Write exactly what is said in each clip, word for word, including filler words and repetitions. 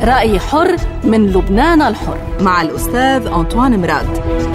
رأي حر من لبنان الحر مع الأستاذ أنطوان مراد.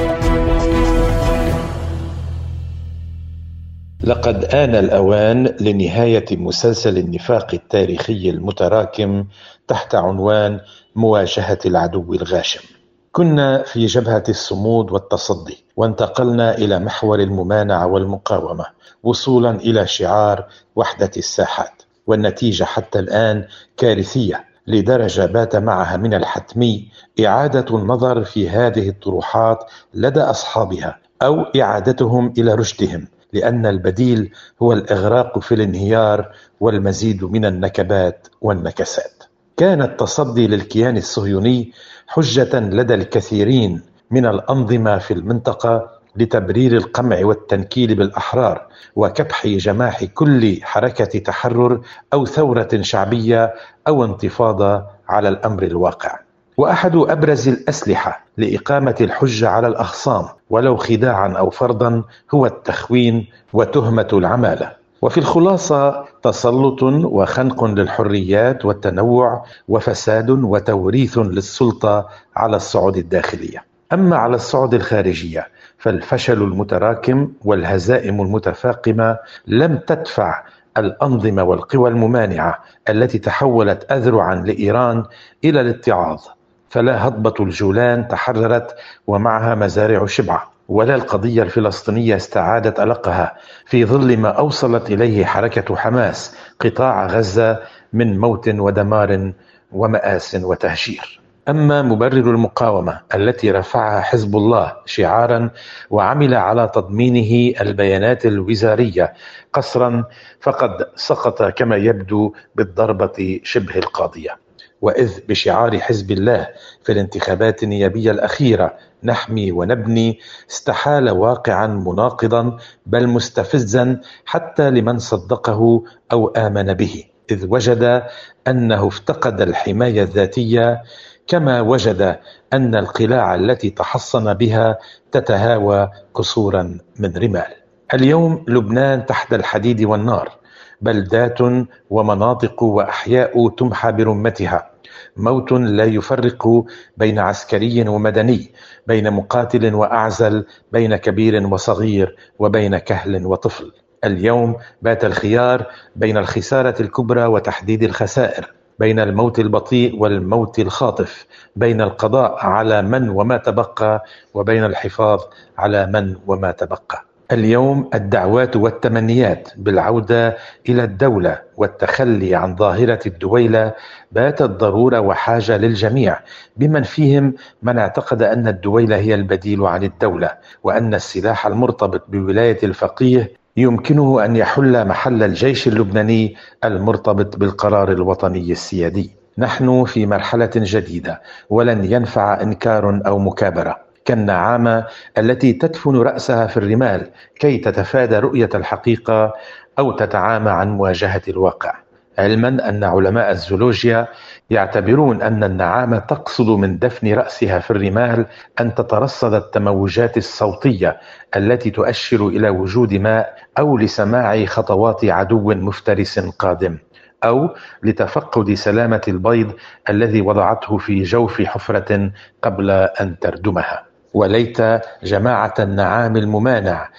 لقد آن الأوان لنهاية مسلسل النفاق التاريخي المتراكم تحت عنوان مواجهة العدو الغاشم. كنا في جبهة الصمود والتصدي، وانتقلنا إلى محور الممانعة والمقاومة وصولا إلى شعار وحدة الساحات، والنتيجة حتى الآن كارثية لدرجة بات معها من الحتمي إعادة النظر في هذه الطروحات لدى أصحابها أو إعادتهم إلى رشدهم، لأن البديل هو الإغراق في الانهيار والمزيد من النكبات والنكسات. كان التصدي للكيان الصهيوني حجة لدى الكثيرين من الأنظمة في المنطقة لتبرير القمع والتنكيل بالأحرار وكبح جماح كل حركة تحرر أو ثورة شعبية أو انتفاضة على الأمر الواقع. وأحد أبرز الأسلحة لإقامة الحجة على الأخصام ولو خداعا أو فرضا هو التخوين وتهمة العمالة. وفي الخلاصة تسلط وخنق للحريات والتنوع وفساد وتوريث للسلطة على الصعود الداخلية. أما على الصعود الخارجية فالفشل المتراكم والهزائم المتفاقمة لم تدفع الأنظمة والقوى الممانعة التي تحولت أذرعا لإيران إلى الاتعاظ، فلا هضبة الجولان تحررت ومعها مزارع شبعة، ولا القضية الفلسطينية استعادت ألقها في ظل ما أوصلت إليه حركة حماس قطاع غزة من موت ودمار ومآس وتهجير. أما مبرر المقاومة التي رفعها حزب الله شعارا وعمل على تضمينه البيانات الوزارية قسرا فقد سقط كما يبدو بالضربة شبه القاضية. وإذ بشعار حزب الله في الانتخابات النيابية الأخيرة نحمي ونبني استحال واقعا مناقضا بل مستفزا حتى لمن صدقه أو آمن به، إذ وجد أنه افتقد الحماية الذاتية كما وجد أن القلاع التي تحصن بها تتهاوى كسورا من رمال. اليوم لبنان تحت الحديد والنار، بلدات ومناطق وأحياء تمحى برمتها، موت لا يفرق بين عسكري ومدني، بين مقاتل وأعزل، بين كبير وصغير، وبين كهل وطفل. اليوم بات الخيار بين الخسارة الكبرى وتحديد الخسائر، بين الموت البطيء والموت الخاطف، بين القضاء على من وما تبقى وبين الحفاظ على من وما تبقى. اليوم الدعوات والتمنيات بالعودة إلى الدولة والتخلي عن ظاهرة الدويلة باتت ضرورة وحاجة للجميع، بمن فيهم من اعتقد أن الدويلة هي البديل عن الدولة، وأن السلاح المرتبط بولاية الفقيه يمكنه أن يحل محل الجيش اللبناني المرتبط بالقرار الوطني السيادي. نحن في مرحلة جديدة ولن ينفع إنكار أو مكابرة، كالنعامة التي تدفن رأسها في الرمال كي تتفادى رؤية الحقيقة أو تتعامى عن مواجهة الواقع، علما أن علماء الزولوجيا يعتبرون أن النعامة تقصد من دفن رأسها في الرمال أن تترصد التموجات الصوتية التي تؤشر إلى وجود ماء أو لسماع خطوات عدو مفترس قادم، أو لتفقد سلامة البيض الذي وضعته في جوف حفرة قبل أن تردمها. وليت جماعة النعام الممانع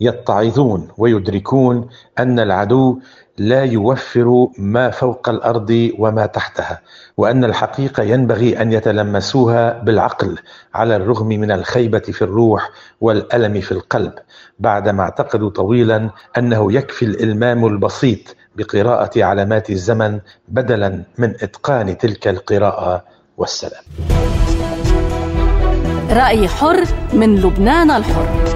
يتعظون ويدركون أن العدو لا يوفر ما فوق الأرض وما تحتها، وأن الحقيقة ينبغي أن يتلمسوها بالعقل على الرغم من الخيبة في الروح والألم في القلب، بعدما اعتقدوا طويلا أنه يكفي الإلمام البسيط بقراءة علامات الزمن بدلا من إتقان تلك القراءة والسلام. رأي حر من لبنان الحر.